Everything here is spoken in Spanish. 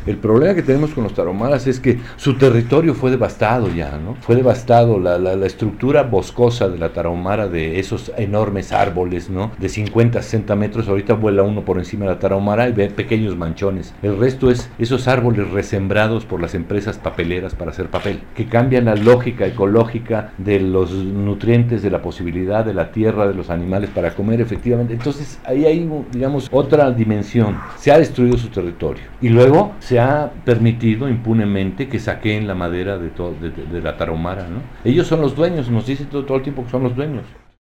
El problema que tenemos con los tarahumaras es que su territorio fue devastado ya, ¿no? Fue devastado la estructura boscosa de la tarahumara, de esos enormes árboles, ¿no? De 50, 60 metros, ahorita vuela uno por encima de la tarahumara y ve pequeños manchones. El resto es esos árboles resembrados por las empresas papeleras para hacer papel, que cambian la lógica ecológica de los nutrientes, de la posibilidad de la tierra, de los animales para comer efectivamente. Entonces ahí hay, digamos, otra dimensión. Se ha destruido su territorio y luego se ha permitido impunemente que saqueen la madera de la tarahumara, ¿no? Ellos son los dueños, nos dicen todo el tiempo que son los dueños.